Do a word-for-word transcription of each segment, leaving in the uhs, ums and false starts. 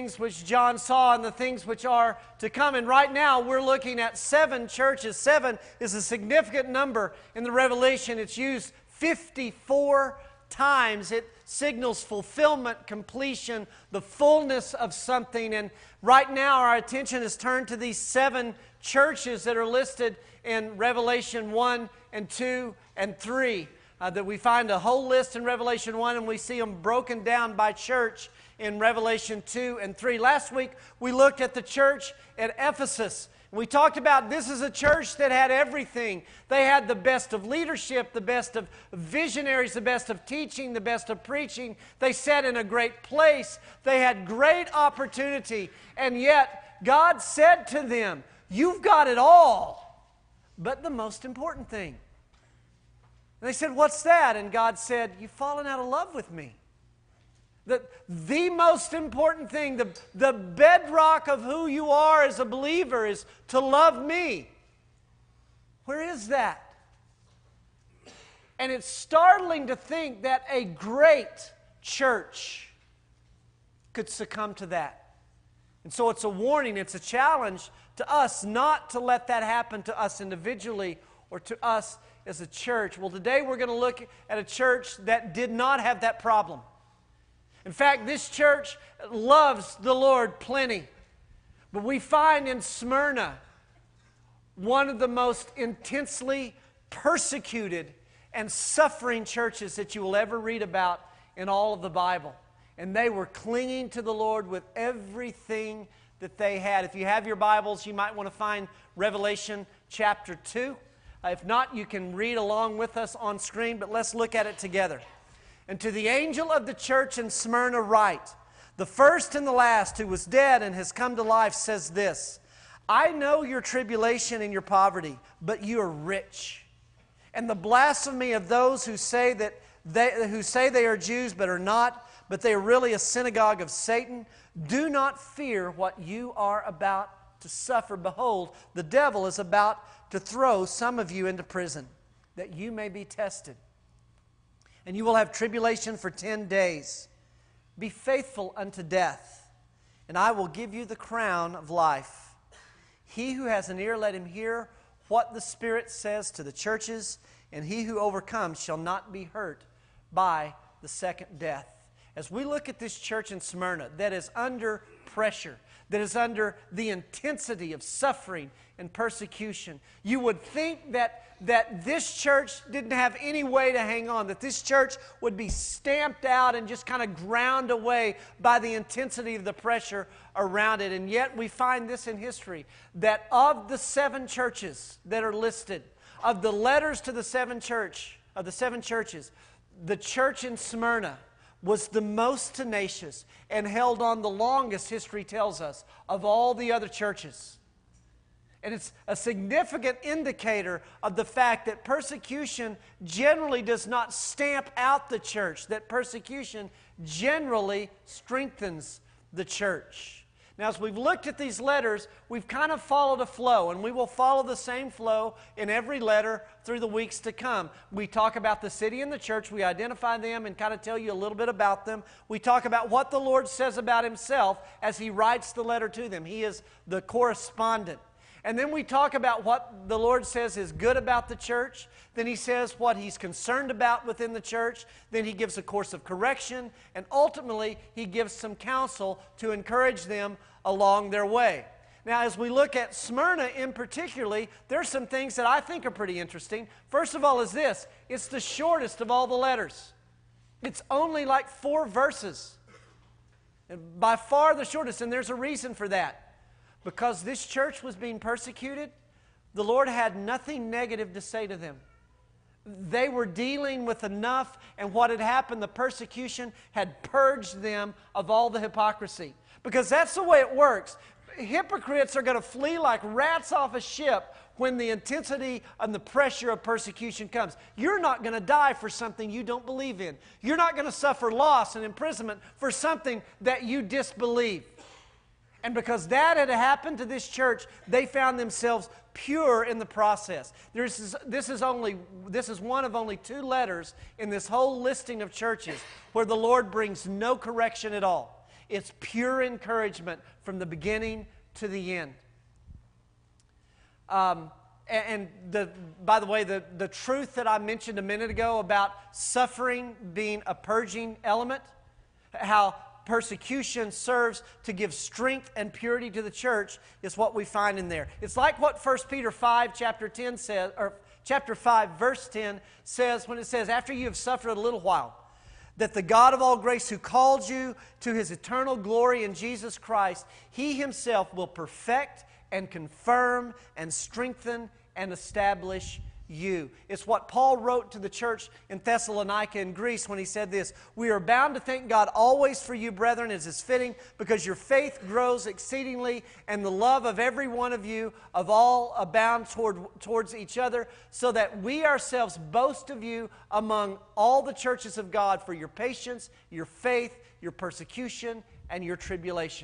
things which John saw and the things which are to come. And right now we're looking at seven churches. Seven is a significant number in the Revelation. It's used fifty-four times. It signals fulfillment, completion, the fullness of something. And right now our attention is turned to these seven churches that are listed in Revelation one and two and three. Uh, that we find a whole list in Revelation one and we see them broken down by church in Revelation two and three. Last week we looked at the church at Ephesus. We talked about this is a church that had everything. They had the best of leadership, the best of visionaries, the best of teaching, the best of preaching. They sat in a great place. They had great opportunity. And yet God said to them, you've got it all, but the most important thing. And they said, what's that? And God said, you've fallen out of love with me. The, the most important thing, the, the bedrock of who you are as a believer is to love me. Where is that? And it's startling to think that a great church could succumb to that. And so it's a warning, it's a challenge to us not to let that happen to us individually or to us as a church. Well, today we're going to look at a church that did not have that problem. In fact, this church loves the Lord plenty. But we find in Smyrna one of the most intensely persecuted and suffering churches that you will ever read about in all of the Bible. And they were clinging to the Lord with everything that they had. If you have your Bibles, you might want to find Revelation chapter two. Uh, if not, you can read along with us on screen, but let's look at it together. And to the angel of the church in Smyrna write, the first and the last who was dead and has come to life says this, I know your tribulation and your poverty, but you are rich. And the blasphemy of those who say that they, who say they are Jews but are not, but they are really a synagogue of Satan. Do not fear what you are about to suffer. Behold, the devil is about to throw some of you into prison, that you may be tested. And you will have tribulation for ten days. Be faithful unto death, and I will give you the crown of life. He who has an ear, let him hear what the Spirit says to the churches, and he who overcomes shall not be hurt by the second death. As we look at this church in Smyrna that is under pressure, that is under the intensity of suffering and persecution, you would think that, that this church didn't have any way to hang on, that this church would be stamped out and just kind of ground away by the intensity of the pressure around it. And yet we find this in history, that of the seven churches that are listed, of the letters to the seven church, of the seven churches, the church in Smyrna was the most tenacious and held on the longest, history tells us, of all the other churches. And it's a significant indicator of the fact that persecution generally does not stamp out the church, that persecution generally strengthens the church. Now, as we've looked at these letters, we've kind of followed a flow, and we will follow the same flow in every letter through the weeks to come. We talk about the city and the church. We identify them and kind of tell you a little bit about them. We talk about what the Lord says about Himself as He writes the letter to them. He is the correspondent. And then we talk about what the Lord says is good about the church. Then He says what He's concerned about within the church. Then He gives a course of correction. And ultimately, He gives some counsel to encourage them along their way. Now, as we look at Smyrna in particularly, there's some things that I think are pretty interesting. First of all is this. It's the shortest of all the letters. It's only like four verses. And by far the shortest, and there's a reason for that. Because this church was being persecuted, the Lord had nothing negative to say to them. They were dealing with enough, and what had happened, the persecution had purged them of all the hypocrisy. Because that's the way it works. Hypocrites are going to flee like rats off a ship when the intensity and the pressure of persecution comes. You're not going to die for something you don't believe in. You're not going to suffer loss and imprisonment for something that you disbelieve. And because that had happened to this church, they found themselves pure in the process. This is, this is, only, this is one of only two letters in this whole listing of churches where the Lord brings no correction at all. It's pure encouragement from the beginning to the end. Um, and the, by the way, the, the truth that I mentioned a minute ago about suffering being a purging element, how persecution serves to give strength and purity to the church, is what we find in there. It's like what First Peter five, chapter ten says, or chapter five, verse ten says, when it says, after you have suffered a little while, that the God of all grace, who called you to His eternal glory in Jesus Christ, He Himself will perfect and confirm and strengthen and establish you. It's what Paul wrote to the church in Thessalonica in Greece when he said this: we are bound to thank God always for you, brethren, as is fitting, because your faith grows exceedingly, and the love of every one of you of all abound toward, towards each other, so that we ourselves boast of you among all the churches of God for your patience, your faith, your persecution, and your tribulation.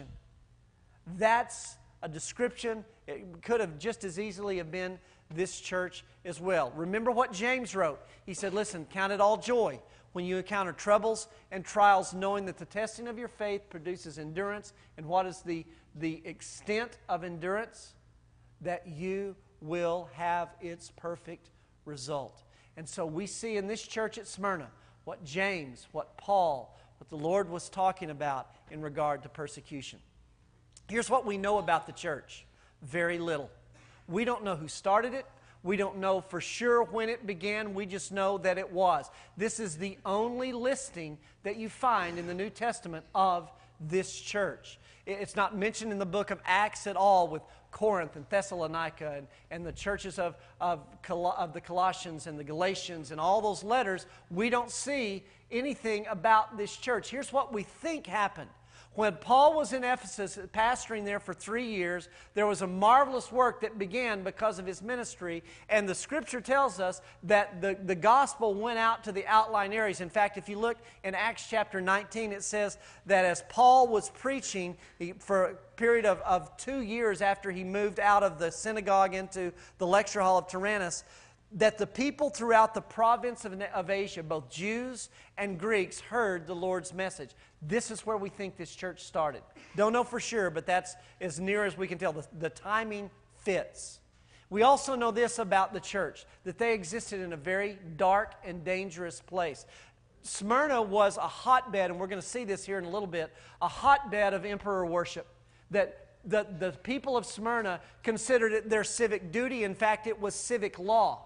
That's a description. It could have just as easily have been this church as well. Remember what James wrote. He said, listen, count it all joy when you encounter troubles and trials, knowing that the testing of your faith produces endurance. And what is the, the extent of endurance? That you will have its perfect result. And so we see in this church at Smyrna what James, what Paul, what the Lord was talking about in regard to persecution. Here's what we know about the church. Very little. We don't know who started it. We don't know for sure when it began. We just know that it was. This is the only listing that you find in the New Testament of this church. It's not mentioned in the book of Acts at all with Corinth and Thessalonica and, and the churches of, of, Col- of the Colossians and the Galatians and all those letters. We don't see anything about this church. Here's what we think happened. When Paul was in Ephesus, pastoring there for three years, there was a marvelous work that began because of his ministry, and the Scripture tells us that the, the gospel went out to the outlying areas. In fact, if you look in Acts chapter nineteen, it says that as Paul was preaching he, for a period of, of two years after he moved out of the synagogue into the lecture hall of Tyrannus, that the people throughout the province of, of Asia, both Jews and Greeks, heard the Lord's message. This is where we think this church started. Don't know for sure, but that's as near as we can tell. The, the timing fits. We also know this about the church, that they existed in a very dark and dangerous place. Smyrna was a hotbed, and we're going to see this here in a little bit, a hotbed of emperor worship. That the, the people of Smyrna considered it their civic duty. In fact, it was civic law.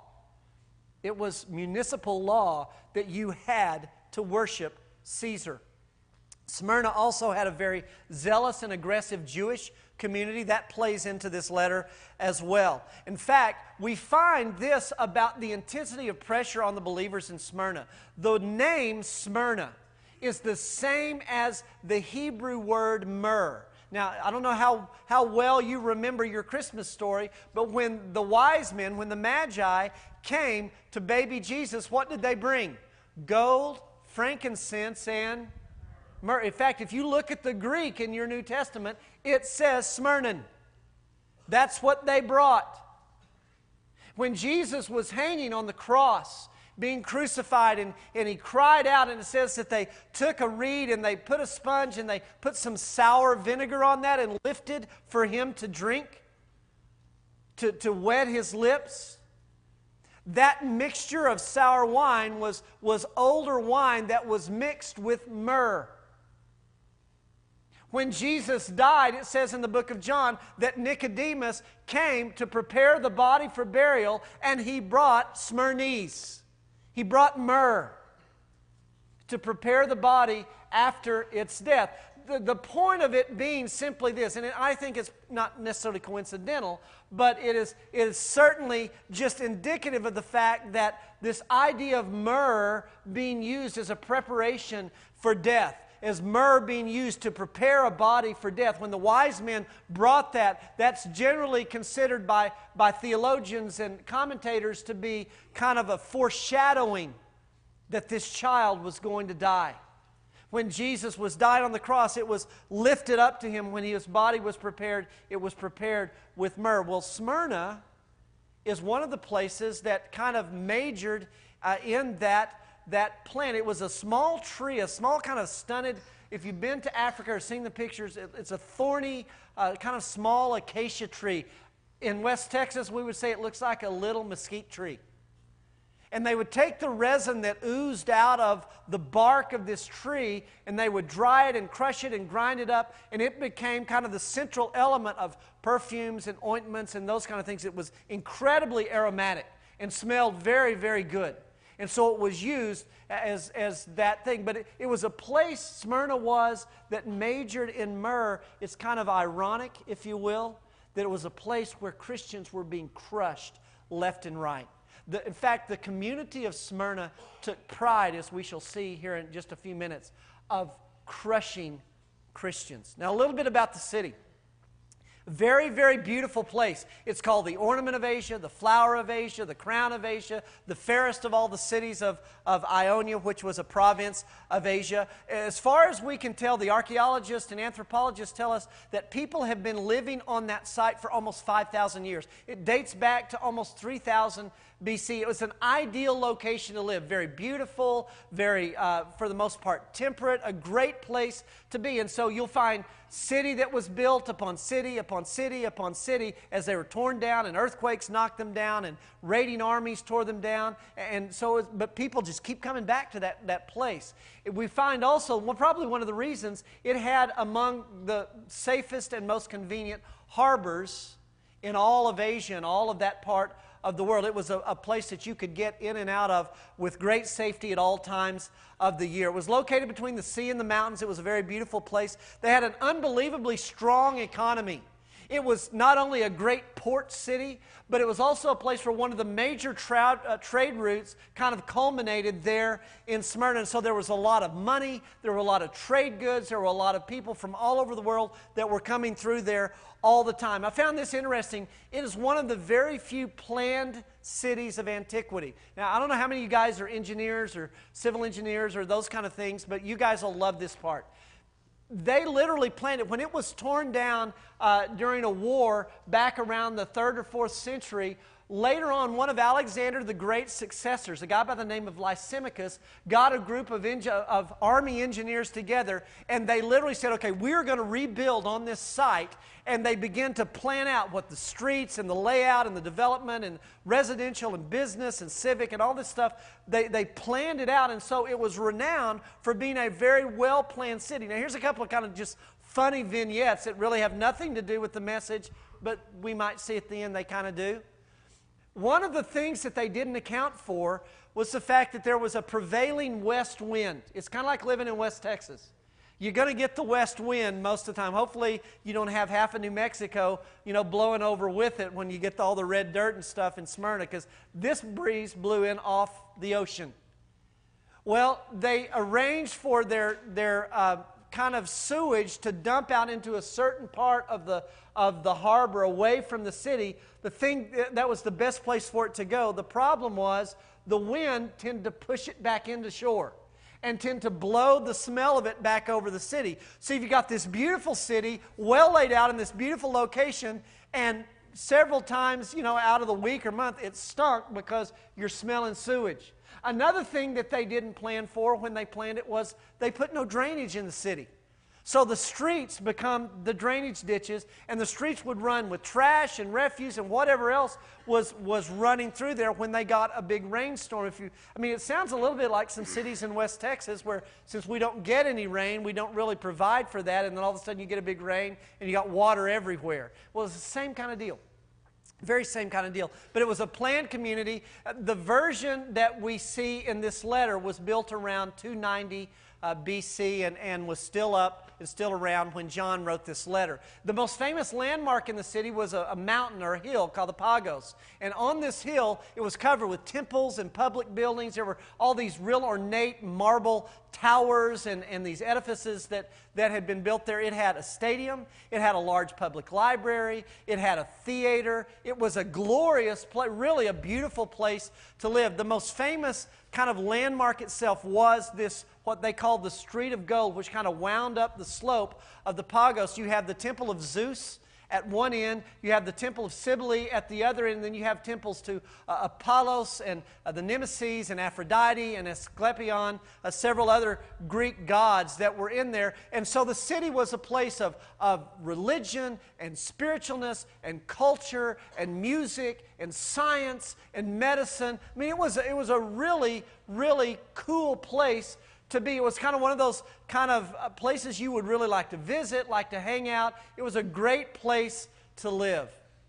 It was municipal law that you had to worship Caesar. Smyrna also had a very zealous and aggressive Jewish community. That plays into this letter as well. In fact, we find this about the intensity of pressure on the believers in Smyrna. The name Smyrna is the same as the Hebrew word myrrh. Now, I don't know how, how well you remember your Christmas story, but when the wise men, when the Magi came to baby Jesus, what did they bring? Gold, frankincense, and myrrh. In fact, if you look at the Greek in your New Testament, it says Smyrnan. That's what they brought. When Jesus was hanging on the cross, being crucified, and, and he cried out, and it says that they took a reed and they put a sponge and they put some sour vinegar on that and lifted for him to drink, to, to wet his lips. That mixture of sour wine was, was older wine that was mixed with myrrh. When Jesus died, it says in the book of John that Nicodemus came to prepare the body for burial, and he brought Smyrnese. He brought myrrh to prepare the body after its death. The, the point of it being simply this, and I think it's not necessarily coincidental, but it is, it is certainly just indicative of the fact that this idea of myrrh being used as a preparation for death, as myrrh being used to prepare a body for death. When the wise men brought that, that's generally considered by, by theologians and commentators to be kind of a foreshadowing that this child was going to die. When Jesus was died on the cross, it was lifted up to him. When his body was prepared, it was prepared with myrrh. Well, Smyrna is one of the places that kind of majored uh, in that that plant. It was a small tree, a small kind of stunted If you've been to Africa or seen the pictures, it, it's a thorny, uh, kind of small acacia tree. In West Texas, we would say it looks like a little mesquite tree. And they would take the resin that oozed out of the bark of this tree, and they would dry it and crush it and grind it up, and it became kind of the central element of perfumes and ointments and those kind of things. It was incredibly aromatic and smelled very, very good. And so it was used as, as that thing. But it, it was a place, Smyrna was, that majored in myrrh. It's kind of ironic, if you will, that it was a place where Christians were being crushed left and right. The, in fact, the community of Smyrna took pride, as we shall see here in just a few minutes, of crushing Christians. Now, a little bit about the city. Very, very beautiful place. It's called the Ornament of Asia, the Flower of Asia, the Crown of Asia, the fairest of all the cities of, of Ionia, which was a province of Asia. As far as we can tell, the archaeologists and anthropologists tell us that people have been living on that site for almost five thousand years. It dates back to almost three thousand B C. It was an ideal location to live. Very beautiful, very, uh, for the most part, temperate, a great place to be. And so you'll find city that was built upon city, upon city, upon city, as they were torn down, and earthquakes knocked them down, and raiding armies tore them down. And so, but people just keep coming back to that, that place. We find also, well, probably one of the reasons, it had among the safest and most convenient harbors in all of Asia and all of that part of the world. It was a, a place that you could get in and out of with great safety at all times of the year. It was located between the sea and the mountains. It was a very beautiful place. They had an unbelievably strong economy. It was not only a great port city, but it was also a place where one of the major tra- uh, trade routes kind of culminated there in Smyrna. And so there was a lot of money, there were a lot of trade goods, there were a lot of people from all over the world that were coming through there all the time. I found this interesting. It is one of the very few planned cities of antiquity. Now, I don't know how many of you guys are engineers or civil engineers or those kind of things, but you guys will love this part. They literally planned it. When it was torn down uh, during a war back around the third or fourth century, later on, one of Alexander the Great's successors, a guy by the name of Lysimachus, got a group of, enge- of army engineers together, and they literally said, okay, we're going to rebuild on this site, and they began to plan out what the streets and the layout and the development and residential and business and civic and all this stuff, they, they planned it out, and so it was renowned for being a very well-planned city. Now, here's a couple of kind of just funny vignettes that really have nothing to do with the message, but we might see at the end they kind of do. One of the things that they didn't account for was the fact that there was a prevailing west wind. It's kind of like living in West Texas. You're going to get the west wind most of the time. Hopefully you don't have half of New Mexico, you know, blowing over with it when you get all the red dirt and stuff in Smyrna, because this breeze blew in off the ocean. Well, they arranged for their, their uh, kind of sewage to dump out into a certain part of the, of the harbor away from the city. The thing, that was the best place for it to go. The problem was the wind tended to push it back into shore and tend to blow the smell of it back over the city. So you've got this beautiful city, well laid out in this beautiful location, and several times, you know, out of the week or month, it stunk because you're smelling sewage. Another thing that they didn't plan for when they planned it was they put no drainage in the city. So the streets become the drainage ditches, and the streets would run with trash and refuse and whatever else was, was running through there when they got a big rainstorm. If you, I mean, it sounds a little bit like some cities in West Texas where since we don't get any rain, we don't really provide for that, and then all of a sudden you get a big rain and you got water everywhere. Well, it's the same kind of deal. Very same kind of deal. But it was a planned community. The version that we see in this letter was built around two ninety uh, B C and, and was still up and still around when John wrote this letter. The most famous landmark in the city was a, a mountain or a hill called the Pagos. And on this hill, it was covered with temples and public buildings. There were all these real ornate marble towers and, and these edifices that, that had been built there. It had a stadium. It had a large public library. It had a theater. It was a glorious place, really a beautiful place to live. The most famous kind of landmark itself was this, what they called the Street of Gold, which kind of wound up the slope of the Pagos. You have the Temple of Zeus at one end. You have the temple of Cybele at the other end. And then you have temples to uh, Apollos and uh, the Nemesis and Aphrodite and Asclepion, uh, several other Greek gods that were in there. And so the city was a place of, of religion and spiritualness and culture and music and science and medicine. I mean, it was, it was a really, really cool place to be. It was kind of one of those kind of uh, places you would really like to visit, like to hang out. It was a great place to live.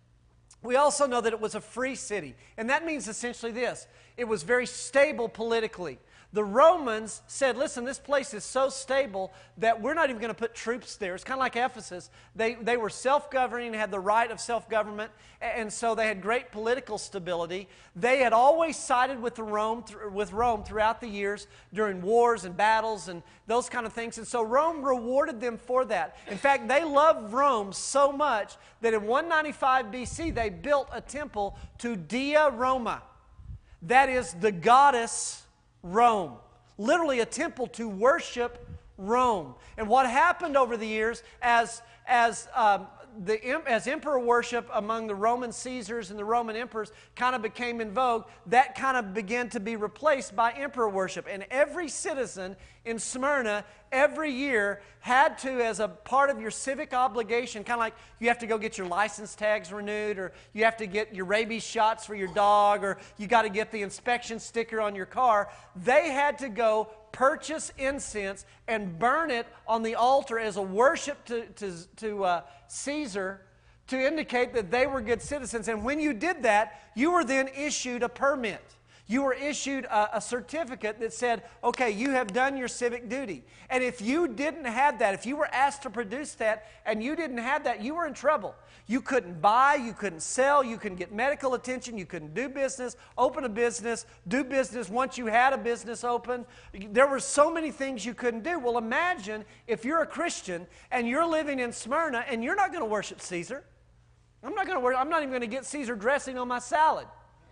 We also know that it was a free city, and that means essentially this. It was very stable politically. The Romans said, listen, this place is so stable that we're not even going to put troops there. It's kind of like Ephesus. They, they were self-governing, had the right of self-government, and so they had great political stability. They had always sided with, the Rome, with Rome throughout the years during wars and battles and those kind of things, and so Rome rewarded them for that. In fact, they loved Rome so much that in one ninety-five B C they built a temple to Dea Roma. That is the goddess Rome. Literally a temple to worship Rome. And what happened over the years as, as, um, the, as emperor worship among the Roman Caesars and the Roman emperors kind of became in vogue, that kind of began to be replaced by emperor worship. And every citizen in Smyrna every year had to, as a part of your civic obligation, kind of like you have to go get your license tags renewed, or you have to get your rabies shots for your dog, or you got to get the inspection sticker on your car, they had to go purchase incense and burn it on the altar as a worship to, to, to uh, Caesar, to indicate that they were good citizens. And when you did that, you were then issued a permit. You were issued a, a certificate that said, okay, you have done your civic duty. And if you didn't have that, if you were asked to produce that and you didn't have that, you were in trouble. You couldn't buy, you couldn't sell, you couldn't get medical attention, you couldn't do business, open a business, do business once you had a business open. There were so many things you couldn't do. Well, imagine if you're a Christian and you're living in Smyrna and you're not going to worship Caesar. I'm not going to worship, I'm not even going to get Caesar dressing on my salad.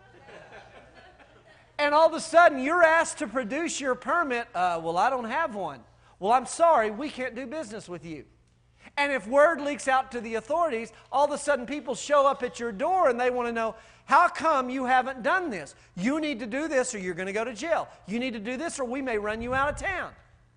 And all of a sudden, you're asked to produce your permit. Uh, well, I don't have one. Well, I'm sorry, we can't do business with you. And if word leaks out to the authorities, all of a sudden people show up at your door and they want to know, how come you haven't done this? You need to do this or you're going to go to jail. You need to do this or we may run you out of town.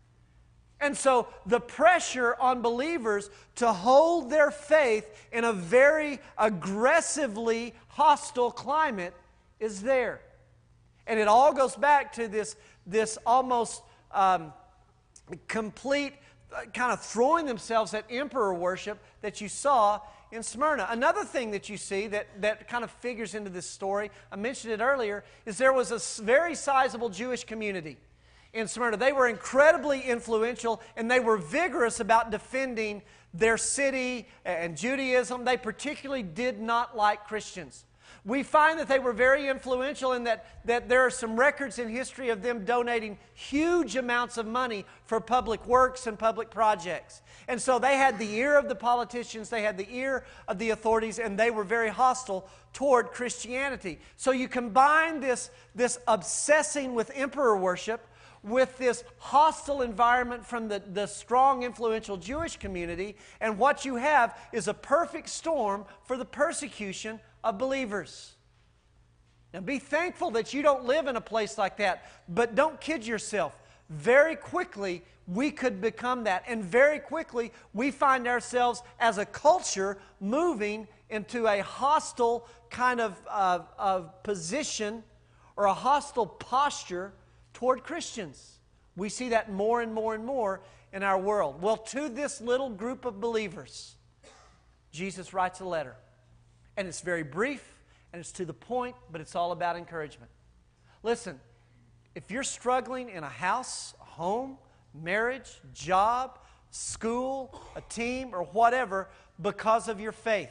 And so the pressure on believers to hold their faith in a very aggressively hostile climate is there. And it all goes back to this, this almost um, complete uh, kind of throwing themselves at emperor worship that you saw in Smyrna. Another thing that you see that, that kind of figures into this story, I mentioned it earlier, is there was a very sizable Jewish community in Smyrna. They were incredibly influential and they were vigorous about defending their city and Judaism. They particularly did not like Christians. We find that they were very influential in that, that there are some records in history of them donating huge amounts of money for public works and public projects. And so they had the ear of the politicians, they had the ear of the authorities, and they were very hostile toward Christianity. So you combine this, this obsessing with emperor worship with this hostile environment from the, the strong, influential Jewish community, and what you have is a perfect storm for the persecution of believers. Now be thankful that you don't live in a place like that, but don't kid yourself. Very quickly we could become that, and very quickly we find ourselves as a culture moving into a hostile kind of, uh, of position or a hostile posture toward Christians. We see that more and more and more in our world. Well, to this little group of believers, Jesus writes a letter. And it's very brief, and it's to the point, but it's all about encouragement. Listen, if you're struggling in a house, a home, marriage, job, school, a team, or whatever, because of your faith,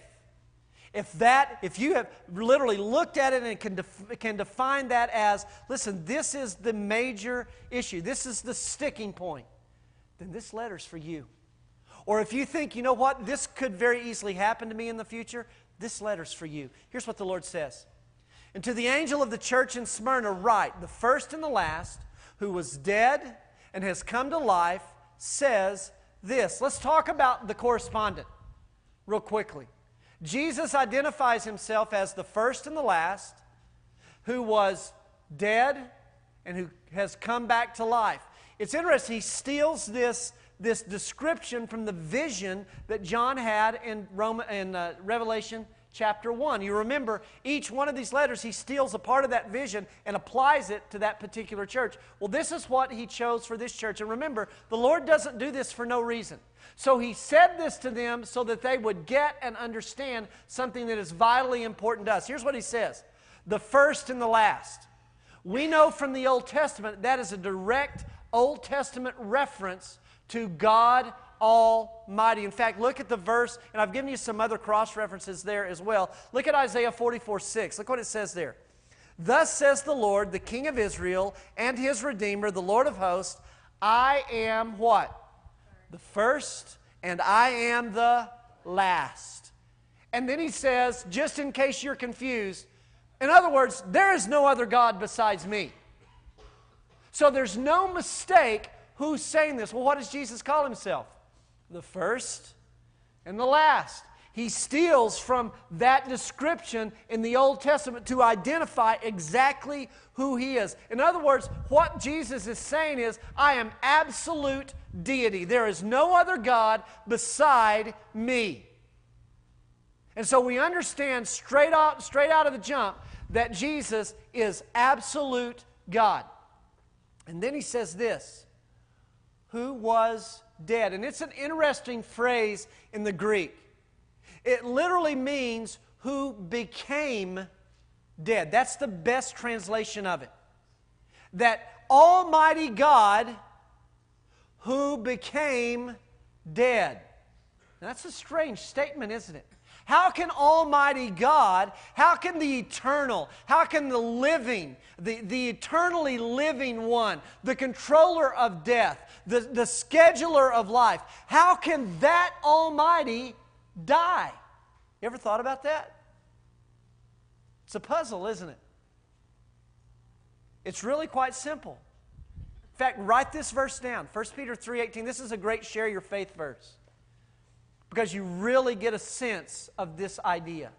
if that, if you have literally looked at it and can, def, can define that as, listen, this is the major issue, this is the sticking point, then this letter's for you. Or if you think, you know what, this could very easily happen to me in the future, this letter's for you. Here's what the Lord says. And to the angel of the church in Smyrna write, the first and the last, who was dead and has come to life, says this. Let's talk about the correspondent real quickly. Jesus identifies himself as the first and the last, who was dead and who has come back to life. It's interesting, he steals this, this description from the vision that John had in, Rome, in uh, Revelation chapter one. You remember, each one of these letters, he steals a part of that vision and applies it to that particular church. Well, this is what he chose for this church. And remember, the Lord doesn't do this for no reason. So he said this to them so that they would get and understand something that is vitally important to us. Here's what he says: the first and the last. We know from the Old Testament that is a direct Old Testament reference to God Almighty. In fact, look at the verse, and I've given you some other cross-references there as well. Look at Isaiah forty-four six. Look what it says there. Thus says the Lord, the King of Israel, and His Redeemer, the Lord of hosts, I am what? The first, and I am the last. And then he says, just in case you're confused, in other words, there is no other God besides me. So there's no mistake who's saying this. Well, what does Jesus call himself? The first and the last. He steals from that description in the Old Testament to identify exactly who he is. In other words, what Jesus is saying is, I am absolute deity. There is no other God beside me. And so we understand straight out, straight out of the jump that Jesus is absolute God. And then he says this, who was dead. And it's an interesting phrase in the Greek. It literally means who became dead. That's the best translation of it. That Almighty God who became dead. Now, that's a strange statement, isn't it? How can Almighty God, how can the eternal, how can the living, the, the eternally living one, the controller of death, the, the scheduler of life, how can that Almighty die? You ever thought about that? It's a puzzle, isn't it? It's really quite simple. In fact, write this verse down. First Peter three eighteen. This is a great share your faith verse, because you really get a sense of this idea.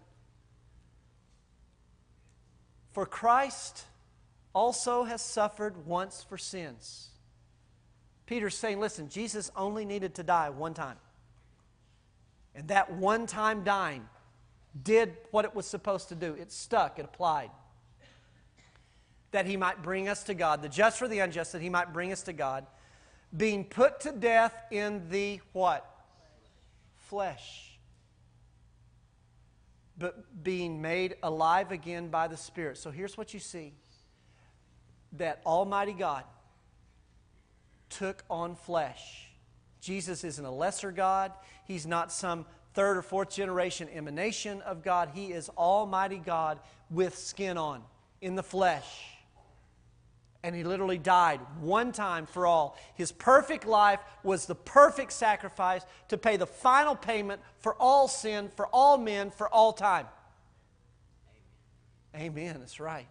For Christ also has suffered once for sins. Peter's saying, listen, Jesus only needed to die one time. And that one time dying did what it was supposed to do. It stuck, it applied. That He might bring us to God, the just for the unjust, that He might bring us to God, being put to death in the what? Flesh. But being made alive again by the Spirit. So here's what you see. That Almighty God took on flesh. Jesus isn't a lesser God. He's not some third or fourth generation emanation of God. He is Almighty God with skin on, in the flesh. And He literally died one time for all. His perfect life was the perfect sacrifice to pay the final payment for all sin, for all men, for all time. Amen. Amen. That's right.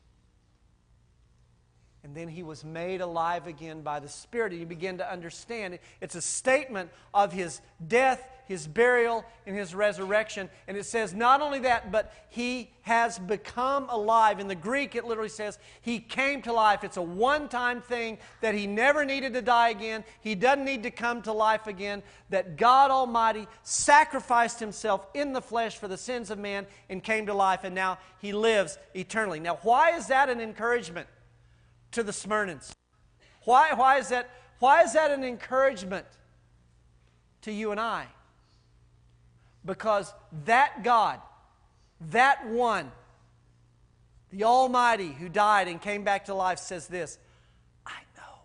And then He was made alive again by the Spirit. And you begin to understand it. It's a statement of His death, His burial, and His resurrection. And it says not only that, but He has become alive. In the Greek, it literally says He came to life. It's a one-time thing that He never needed to die again. He doesn't need to come to life again. That God Almighty sacrificed Himself in the flesh for the sins of man and came to life. And now He lives eternally. Now, why is that an encouragement to the Smyrnans? Why, why, is that, why is that an encouragement to you and I? Because that God, that one, the Almighty who died and came back to life says this, I know.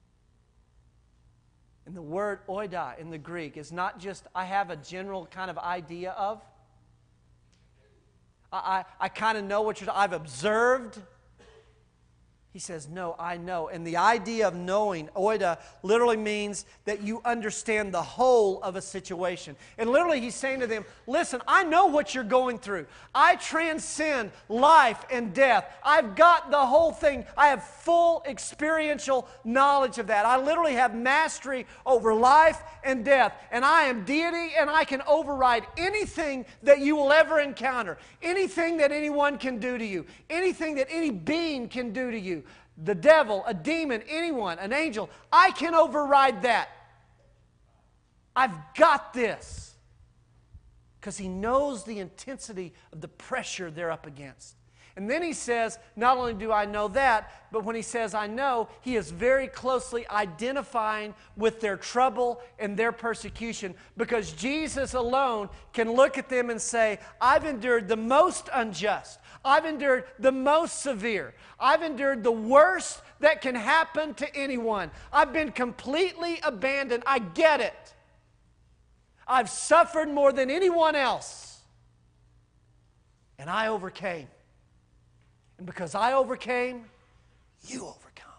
And the word oida in the Greek is not just I have a general kind of idea of. I, I, I kind of know what you're, I've observed. He says, no, I know. And the idea of knowing, oida, literally means that you understand the whole of a situation. And literally he's saying to them, listen, I know what you're going through. I transcend life and death. I've got the whole thing. I have full experiential knowledge of that. I literally have mastery over life and death. And I am deity, and I can override anything that you will ever encounter. Anything that anyone can do to you. Anything that any being can do to you. The devil, a demon, anyone, an angel, I can override that. I've got this. Because he knows the intensity of the pressure they're up against. And then he says, not only do I know that, but when he says I know, he is very closely identifying with their trouble and their persecution. Because Jesus alone can look at them and say, I've endured the most unjust. I've endured the most severe. I've endured the worst that can happen to anyone. I've been completely abandoned. I get it. I've suffered more than anyone else. And I overcame. And because I overcame, you overcome.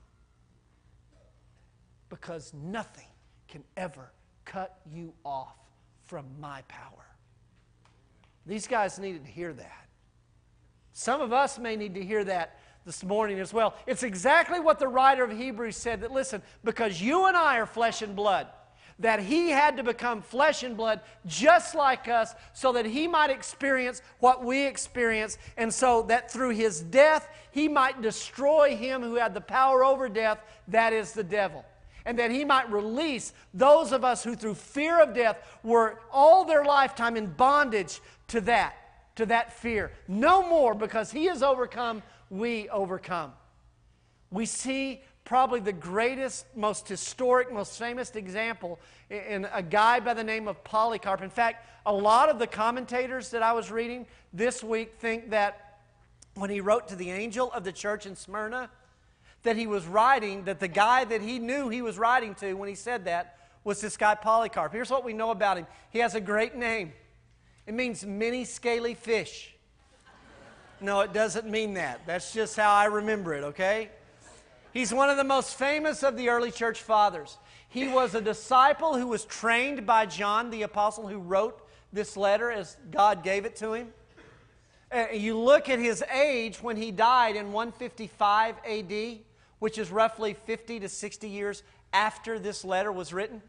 Because nothing can ever cut you off from my power. These guys needed to hear that. Some of us may need to hear that this morning as well. It's exactly what the writer of Hebrews said, that listen, because you and I are flesh and blood, that he had to become flesh and blood just like us so that he might experience what we experience, and so that through his death he might destroy him who had the power over death, that is the devil. And that he might release those of us who through fear of death were all their lifetime in bondage to that, to that fear. No more, because he has overcome, we overcome. We see probably the greatest, most historic, most famous example in a guy by the name of Polycarp. In fact, a lot of the commentators that I was reading this week think that when he wrote to the angel of the church in Smyrna, that he was writing, that the guy that he knew he was writing to when he said that was this guy Polycarp. Here's what we know about him. He has a great name. It means many scaly fish. No, it doesn't mean that. That's just how I remember it, okay? He's one of the most famous of the early church fathers. He was a disciple who was trained by John, the apostle who wrote this letter as God gave it to him. Uh, you look at his age when he died in one fifty-five A D, which is roughly fifty to sixty years after this letter was written.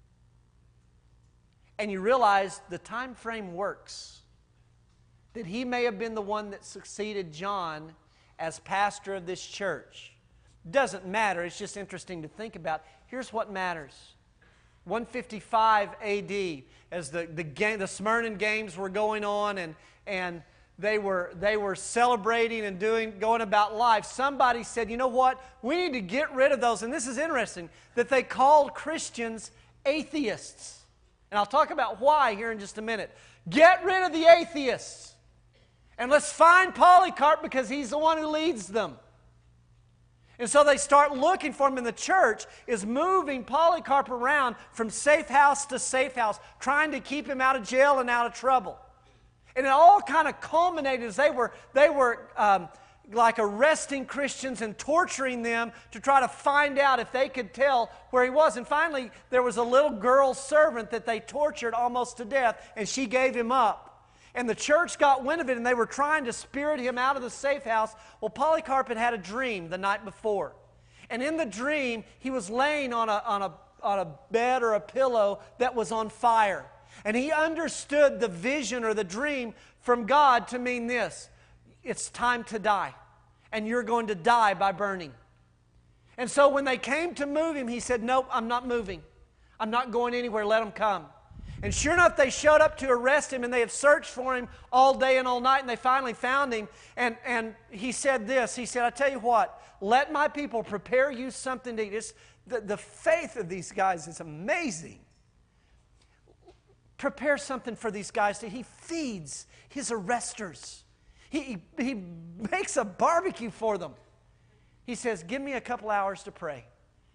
And you realize the time frame works. That he may have been the one that succeeded John as pastor of this church. Doesn't matter, it's just interesting to think about. Here's what matters. one fifty-five A D, as the, the, game, the Smyrna games were going on and, and they were, they were celebrating and doing, going about life, somebody said, you know what, we need to get rid of those. And this is interesting, that they called Christians atheists. And I'll talk about why here in just a minute. Get rid of the atheists. And let's find Polycarp because he's the one who leads them. And so they start looking for him, and the church is moving Polycarp around from safe house to safe house, trying to keep him out of jail and out of trouble. And it all kind of culminated as they were, they were um, like arresting Christians and torturing them to try to find out if they could tell where he was. And finally, there was a little girl servant that they tortured almost to death, and she gave him up. And the church got wind of it, and they were trying to spirit him out of the safe house. Well, Polycarp had had a dream the night before. And in the dream, he was laying on a, on a, on a bed or a pillow that was on fire. And he understood the vision or the dream from God to mean this: it's time to die, and you're going to die by burning. And so when they came to move him, he said, nope, I'm not moving. I'm not going anywhere. Let them come. And sure enough, they showed up to arrest him, and they had searched for him all day and all night, and they finally found him. And, and he said this, he said, I tell you what, let my people prepare you something to eat. It's, the, the faith of these guys is amazing. Prepare something for these guys to eat. He feeds his arresters. He, he, he makes a barbecue for them. He says, give me a couple hours to pray.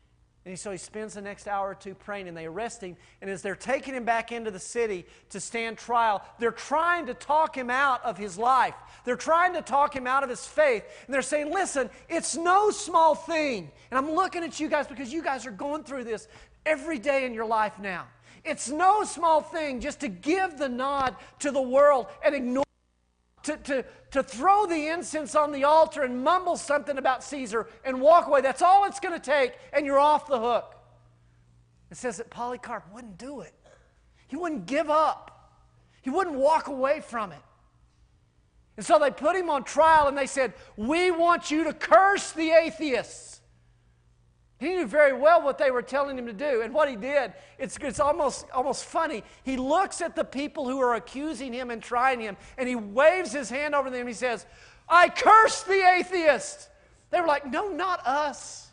And so he spends the next hour or two praying, and they arrest him. And as they're taking him back into the city to stand trial, they're trying to talk him out of his life. They're trying to talk him out of his faith. And they're saying, listen, it's no small thing. And I'm looking at you guys because you guys are going through this every day in your life now. It's no small thing just to give the nod to the world and ignore To, to, to throw the incense on the altar and mumble something about Caesar and walk away. That's all it's going to take, and you're off the hook. It says that Polycarp wouldn't do it. He wouldn't give up. He wouldn't walk away from it. And so they put him on trial, and they said, we want you to curse the atheists. He knew very well what they were telling him to do. And what he did, it's, it's almost, almost funny. He looks at the people who are accusing him and trying him, and he waves his hand over them. He says, I curse the atheist. They were like, no, not us.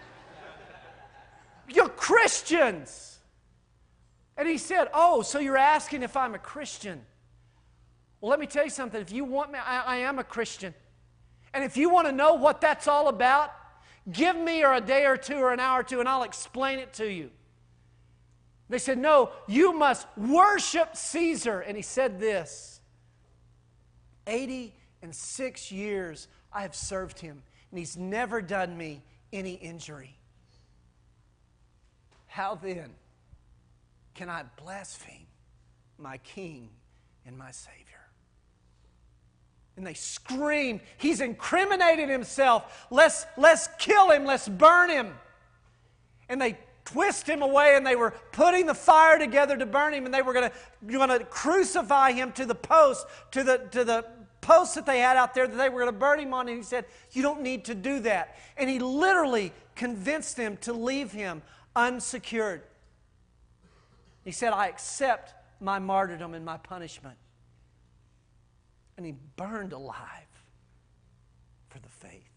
You're Christians. And he said, oh, so you're asking if I'm a Christian. Well, let me tell you something. If you want me, I, I am a Christian. And if you want to know what that's all about, give me or a day or two or an hour or two, and I'll explain it to you. They said, no, you must worship Caesar. And he said this, eighty and six years I have served him, and he's never done me any injury. How then can I blaspheme my King and my Savior? And they screamed, he's incriminated himself. Let's, let's kill him. Let's burn him. And they twist him away, and they were putting the fire together to burn him, and they were going to, going to crucify him to the post, to the, to the post that they had out there that they were going to burn him on. And he said, you don't need to do that. And he literally convinced them to leave him unsecured. He said, I accept my martyrdom and my punishment. And he burned alive for the faith.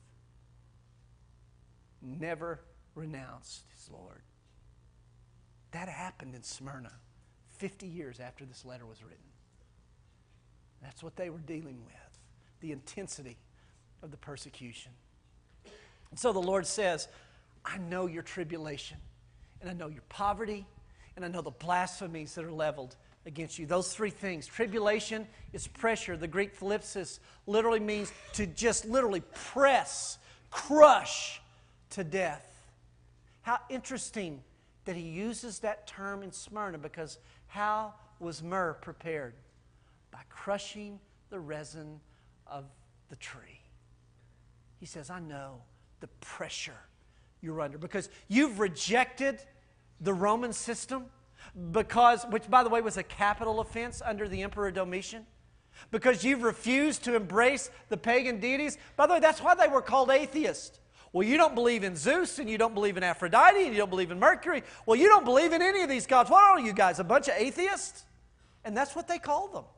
Never renounced his Lord. That happened in Smyrna fifty years after this letter was written. That's what they were dealing with, the intensity of the persecution. And so the Lord says, I know your tribulation, and I know your poverty, and I know the blasphemies that are leveled against you. Those three things. Tribulation is pressure. The Greek thlipsis literally means to just literally press, crush to death. How interesting that he uses that term in Smyrna, because how was myrrh prepared? By crushing the resin of the tree. He says, I know the pressure you're under because you've rejected the Roman system. Because, which by the way was a capital offense under the Emperor Domitian. Because you've refused to embrace the pagan deities. By the way, that's why they were called atheists. Well, you don't believe in Zeus, and you don't believe in Aphrodite, and you don't believe in Mercury. Well, you don't believe in any of these gods. What are you guys, a bunch of atheists? And that's what they called them.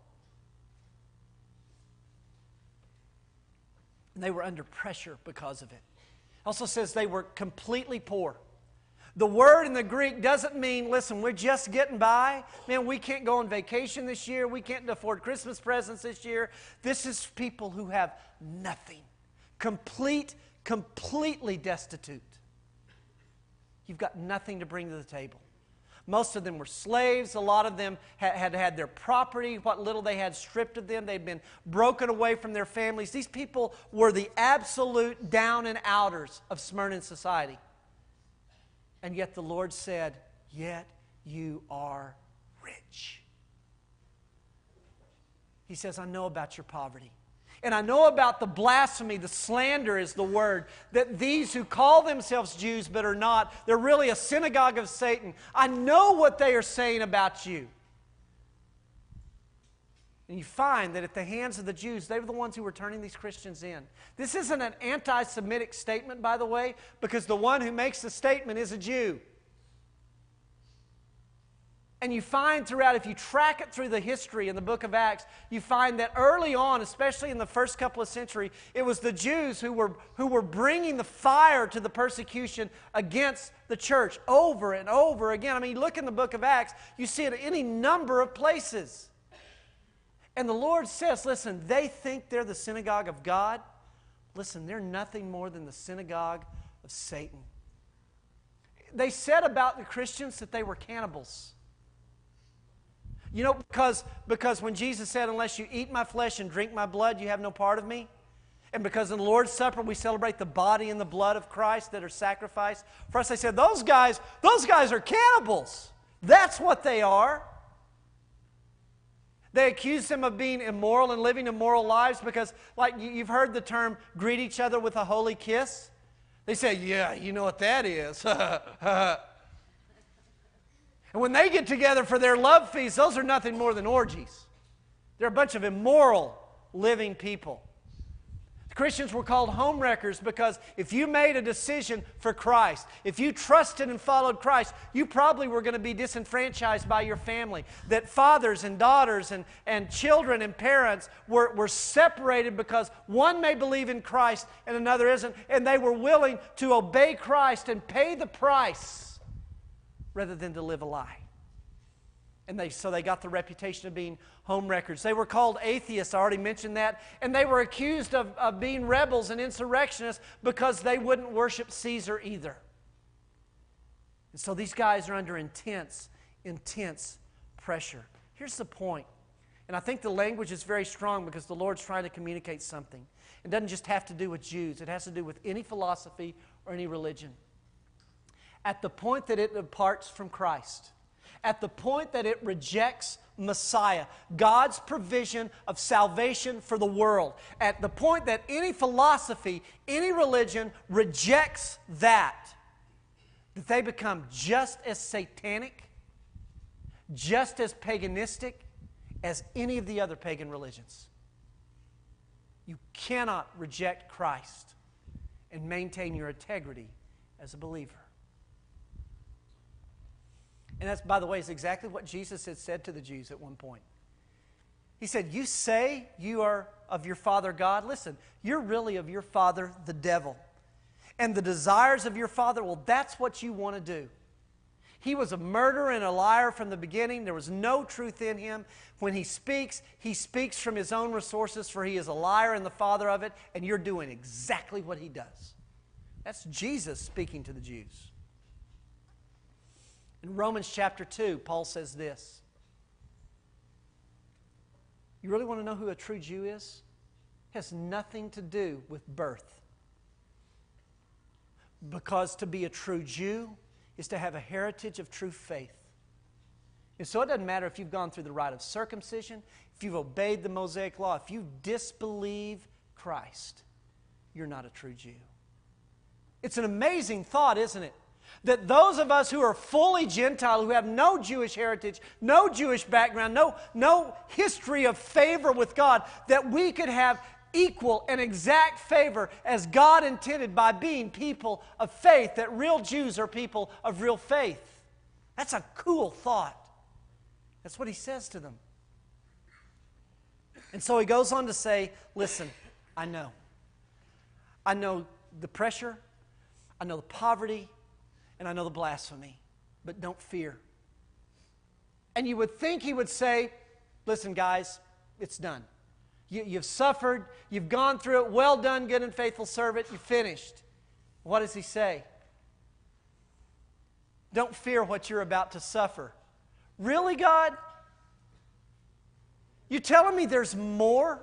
And they were under pressure because of it. It also says they were completely poor. The word in the Greek doesn't mean, listen, we're just getting by. Man, we can't go on vacation this year. We can't afford Christmas presents this year. This is people who have nothing. Complete, completely destitute. You've got nothing to bring to the table. Most of them were slaves. A lot of them had, had had their property, what little they had, stripped of them. They'd been broken away from their families. These people were the absolute down and outers of Smyrna society. And yet the Lord said, yet you are rich. He says, I know about your poverty. And I know about the blasphemy, the slander is the word, that these who call themselves Jews but are not, they're really a synagogue of Satan. I know what they are saying about you. And you find that at the hands of the Jews, they were the ones who were turning these Christians in. This isn't an anti-Semitic statement, by the way, because the one who makes the statement is a Jew. And you find throughout, if you track it through the history in the book of Acts, you find that early on, especially in the first couple of centuries, it was the Jews who were, who were bringing the fire to the persecution against the church over and over again. I mean, look in the book of Acts, you see it in any number of places. And the Lord says, listen, they think they're the synagogue of God. Listen, they're nothing more than the synagogue of Satan. they said about the Christians that they were cannibals. You know, because, because when Jesus said, unless you eat my flesh and drink my blood, you have no part of me. And because in the Lord's Supper we celebrate the body and the blood of Christ that are sacrificed. For us, they said, those guys, those guys are cannibals. That's what they are. They accused them of being immoral and living immoral lives because, like you've heard the term, greet each other with a holy kiss. They say, yeah, you know what that is. And when they get together for their love feast, those are nothing more than orgies. They're a bunch of immoral living people. Christians were called homewreckers because if you made a decision for Christ, if you trusted and followed Christ, you probably were going to be disenfranchised by your family. That fathers and daughters and, and children and parents were, were separated because one may believe in Christ and another isn't, and they were willing to obey Christ and pay the price rather than to live a lie. And they, so they got the reputation of being homewreckers. They were called atheists, I already mentioned that. And they were accused of, of being rebels and insurrectionists because they wouldn't worship Caesar either. And so these guys are under intense, intense pressure. Here's the point. And I think the language is very strong because the Lord's trying to communicate something. It doesn't just have to do with Jews. It has to do with any philosophy or any religion. At the point that it departs from Christ, at the point that it rejects Messiah, God's provision of salvation for the world, at the point that any philosophy, any religion rejects that, that they become just as satanic, just as paganistic as any of the other pagan religions. You cannot reject Christ and maintain your integrity as a believer. And that's, by the way, is exactly what Jesus had said to the Jews at one point. He said, you say you are of your father God. Listen, you're really of your father the devil. And the desires of your father, well, that's what you want to do. He was a murderer and a liar from the beginning. There was no truth in him. When he speaks, he speaks from his own resources, for he is a liar and the father of it, and you're doing exactly what he does. That's Jesus speaking to the Jews. In Romans chapter two, Paul says this. You really want to know who a true Jew is? It has nothing to do with birth. Because to be a true Jew is to have a heritage of true faith. And so it doesn't matter if you've gone through the rite of circumcision, if you've obeyed the Mosaic law, if you disbelieve Christ, you're not a true Jew. It's an amazing thought, isn't it? That those of us who are fully Gentile, who have no Jewish heritage, no Jewish background, no, no history of favor with God, that we could have equal and exact favor as God intended by being people of faith, that real Jews are people of real faith. That's a cool thought. That's what he says to them. And so he goes on to say, listen, I know. I know the pressure, I know the poverty, and I know the blasphemy, but don't fear. And you would think he would say, listen, guys, it's done. You, you've suffered, you've gone through it, well done, good and faithful servant, you're finished. What does he say? Don't fear what you're about to suffer. Really, God? You telling me there's more?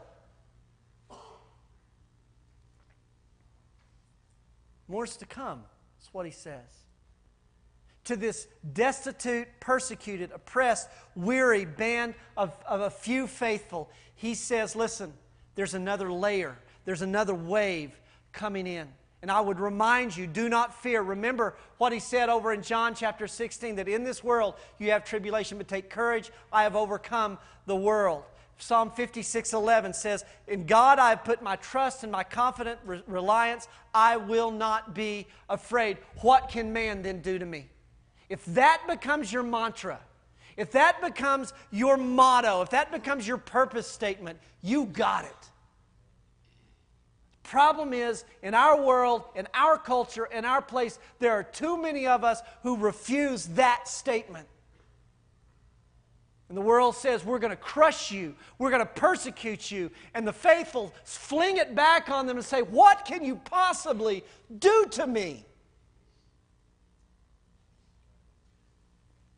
More's to come. That's what he says. To this destitute, persecuted, oppressed, weary band of, of a few faithful, he says, listen, there's another layer, there's another wave coming in. And I would remind you, do not fear. Remember what he said over in John chapter sixteen, that in this world you have tribulation, but take courage, I have overcome the world. Psalm fifty-six eleven says, in God I have put my trust and my confident re- reliance. I will not be afraid. What can man then do to me? If that becomes your mantra, if that becomes your motto, if that becomes your purpose statement, you got it. The problem is, in our world, in our culture, in our place, there are too many of us who refuse that statement. And the world says, we're going to crush you, we're going to persecute you, and the faithful fling it back on them and say, what can you possibly do to me?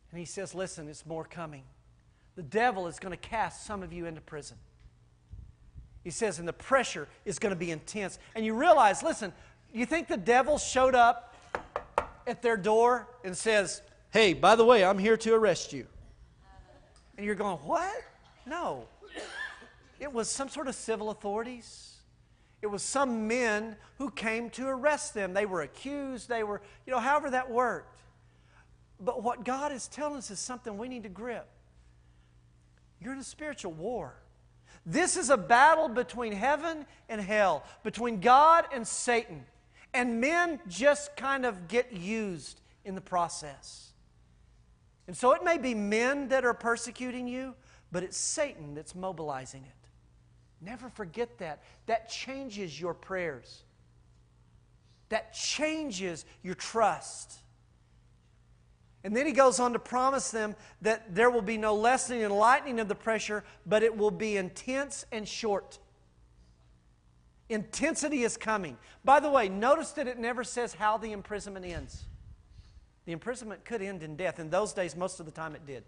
And he says, listen, it's more coming. The devil is going to cast some of you into prison. He says, and the pressure is going to be intense. And you realize, listen, you think the devil showed up at their door and says, hey, by the way, I'm here to arrest you. And you're going, what? No. It was some sort of civil authorities. It was some men who came to arrest them. They were accused. They were, you know, however that worked. But what God is telling us is something we need to grip. You're in a spiritual war. This is a battle between heaven and hell, between God and Satan. And men just kind of get used in the process. And so it may be men that are persecuting you, but it's Satan that's mobilizing it. Never forget that. That changes your prayers. That changes your trust. And then he goes on to promise them that there will be no lessening and lightening of the pressure, but it will be intense and short. Intensity is coming. By the way, notice that it never says how the imprisonment ends. The imprisonment could end in death. In those days, most of the time it did.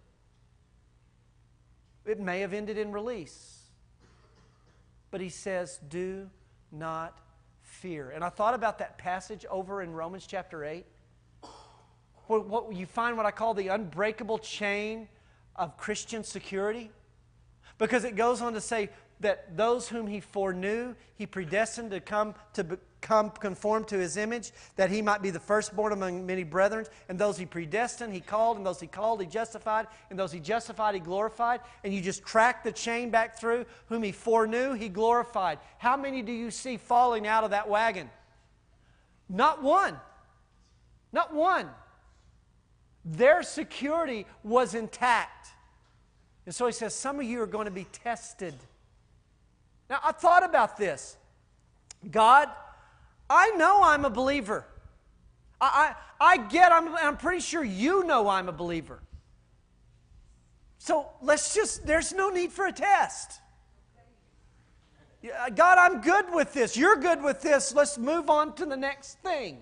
It may have ended in release. But he says, do not fear. And I thought about that passage over in Romans chapter eight. Where what you find what I call the unbreakable chain of Christian security. Because it goes on to say that those whom he foreknew, he predestined to come to become conformed to his image, that he might be the firstborn among many brethren. And those he predestined, he called. And those he called, he justified. And those he justified, he glorified. And you just track the chain back through. Whom he foreknew, he glorified. How many do you see falling out of that wagon? Not one. Not one. Their security was intact. And so he says, some of you are going to be tested. Now, I thought about this. God, I know I'm a believer. I, I, I get, I'm, I'm pretty sure you know I'm a believer. So let's just, there's no need for a test. God, I'm good with this. You're good with this. Let's move on to the next thing.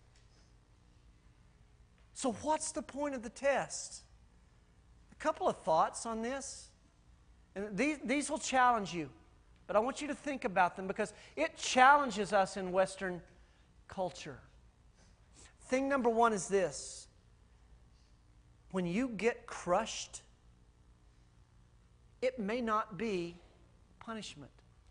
So what's the point of the test? A couple of thoughts on this. And these, these will challenge you. But I want you to think about them because it challenges us in Western culture. Thing number one is this. When you get crushed, it may not be punishment.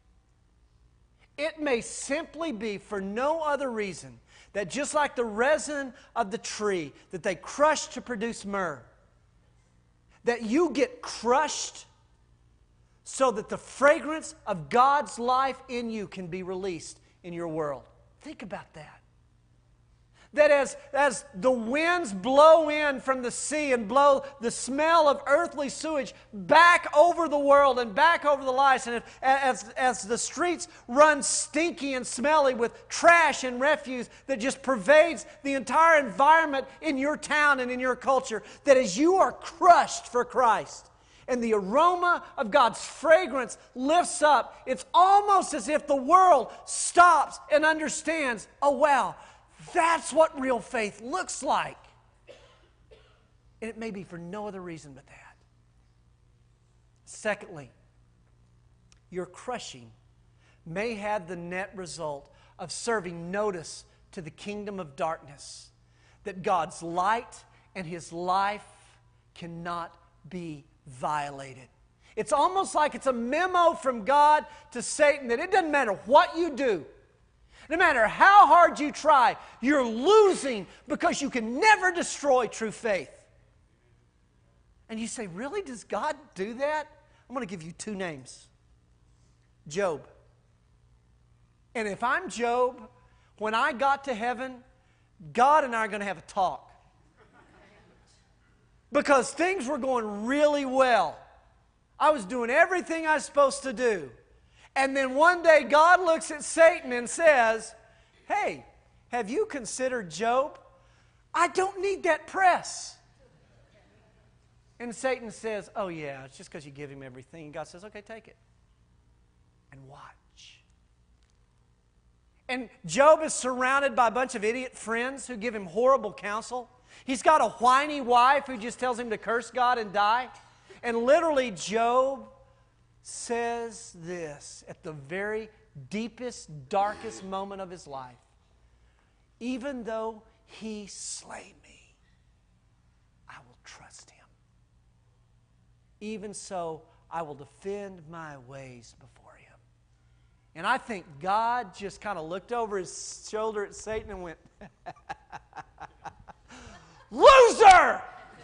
It may simply be for no other reason that just like the resin of the tree that they crush to produce myrrh, that you get crushed so that the fragrance of God's life in you can be released in your world. Think about that. That as, as the winds blow in from the sea and blow the smell of earthly sewage back over the world and back over the lives, and if, as, as the streets run stinky and smelly with trash and refuse that just pervades the entire environment in your town and in your culture, that as you are crushed for Christ and the aroma of God's fragrance lifts up, it's almost as if the world stops and understands, oh wow, that's what real faith looks like. And it may be for no other reason but that. Secondly, your crushing may have the net result of serving notice to the kingdom of darkness that God's light and His life cannot be violated. It's almost like it's a memo from God to Satan that it doesn't matter what you do. No matter how hard you try, you're losing because you can never destroy true faith. And you say, really? Does God do that? I'm going to give you two names. Job. And if I'm Job, when I got to heaven, God and I are going to have a talk. Because things were going really well. I was doing everything I was supposed to do. And then one day God looks at Satan and says, hey, have you considered Job? I don't need that press. And Satan says, oh yeah, it's just because you give him everything. And God says, okay, take it. And watch. And Job is surrounded by a bunch of idiot friends who give him horrible counsel. He's got a whiny wife who just tells him to curse God and die. And literally, Job says this at the very deepest, darkest moment of his life. Even though he slay me, I will trust him. Even so, I will defend my ways before him. And I think God just kind of looked over his shoulder at Satan and went, loser!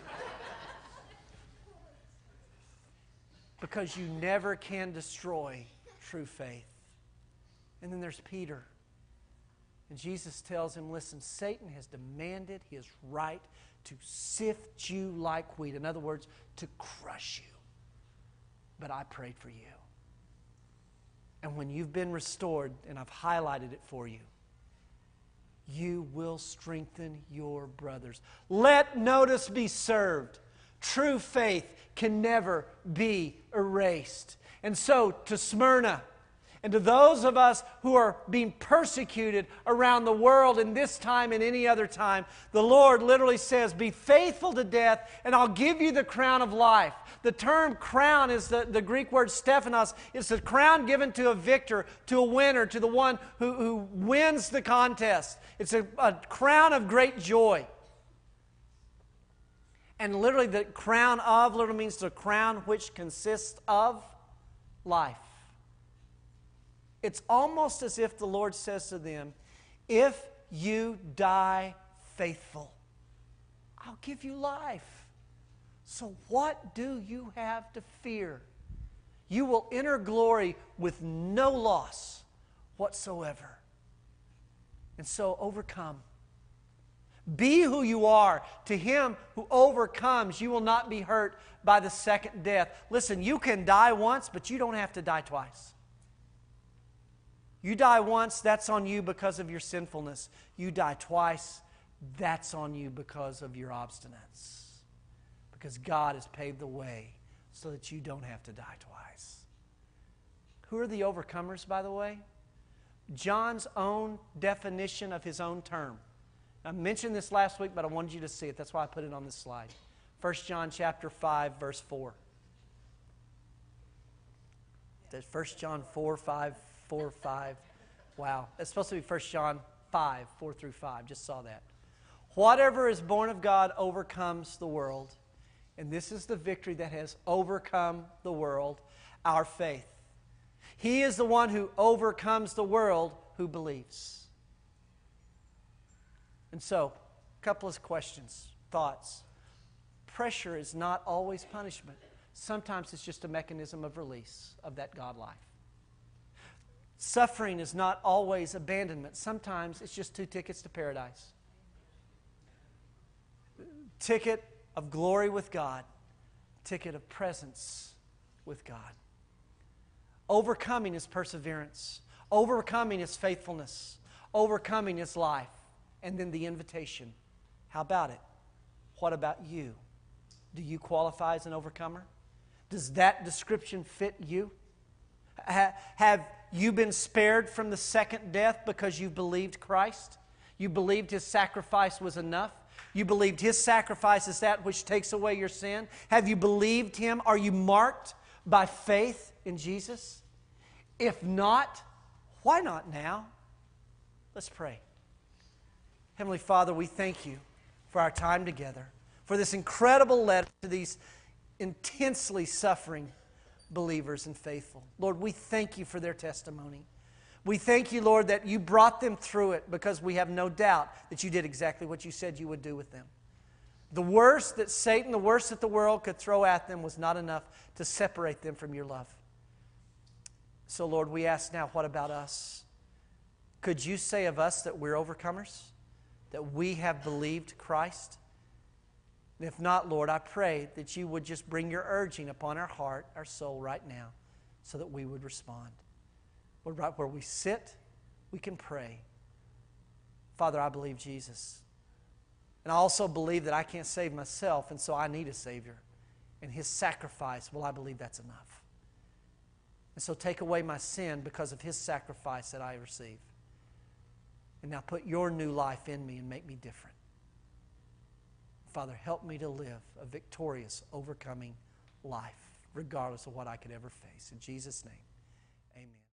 Because you never can destroy true faith. And then there's Peter. And Jesus tells him, listen, Satan has demanded his right to sift you like wheat. In other words, to crush you. But I prayed for you. And when you've been restored, and I've highlighted it for you, you will strengthen your brothers. Let notice be served. True faith can never be erased. And so, to Smyrna, and to those of us who are being persecuted around the world in this time and any other time, the Lord literally says, be faithful to death, and I'll give you the crown of life. The term crown is the, the Greek word Stephanos. It's the crown given to a victor, to a winner, to the one who, who wins the contest. It's a, a crown of great joy. And literally the crown of literally means the crown which consists of life. It's almost as if the Lord says to them, if you die faithful, I'll give you life. So what do you have to fear? You will enter glory with no loss whatsoever. And so overcome. Be who you are. To him who overcomes, you will not be hurt by the second death. Listen, you can die once, but you don't have to die twice. You die once, that's on you because of your sinfulness. You die twice, that's on you because of your obstinance. Because God has paved the way so that you don't have to die twice. Who are the overcomers, by the way? John's own definition of his own term. I mentioned this last week, but I wanted you to see it. That's why I put it on this slide. First John chapter five, verse four. There's First John four, five, four, five. Wow. It's supposed to be First John five, four through five. Just saw that. Whatever is born of God overcomes the world. And this is the victory that has overcome the world, our faith. He is the one who overcomes the world who believes. And so, a couple of questions, thoughts. Pressure is not always punishment. Sometimes it's just a mechanism of release of that God life. Suffering is not always abandonment. Sometimes it's just two tickets to paradise. Ticket of glory with God. Ticket of presence with God. Overcoming is perseverance. Overcoming is faithfulness. Overcoming is life. And then the invitation. How about it? What about you? Do you qualify as an overcomer? Does that description fit you? Ha- have you been spared from the second death because you believed Christ? You believed His sacrifice was enough? You believed His sacrifice is that which takes away your sin? Have you believed Him? Are you marked by faith in Jesus? If not, why not now? Let's pray. Heavenly Father, we thank You for our time together, for this incredible letter to these intensely suffering believers and faithful. Lord, we thank You for their testimony. We thank You, Lord, that You brought them through it because we have no doubt that You did exactly what You said You would do with them. The worst that Satan, the worst that the world could throw at them was not enough to separate them from Your love. So, Lord, we ask now, what about us? Could You say of us that we're overcomers? That we have believed Christ? And if not, Lord, I pray that You would just bring Your urging upon our heart, our soul right now, so that we would respond. Lord, right where we sit, we can pray. Father, I believe Jesus. And I also believe that I can't save myself, and so I need a Savior. And His sacrifice, well, I believe that's enough. And so take away my sin because of His sacrifice that I receive. And now put Your new life in me and make me different. Father, help me to live a victorious, overcoming life, regardless of what I could ever face. In Jesus' name, amen.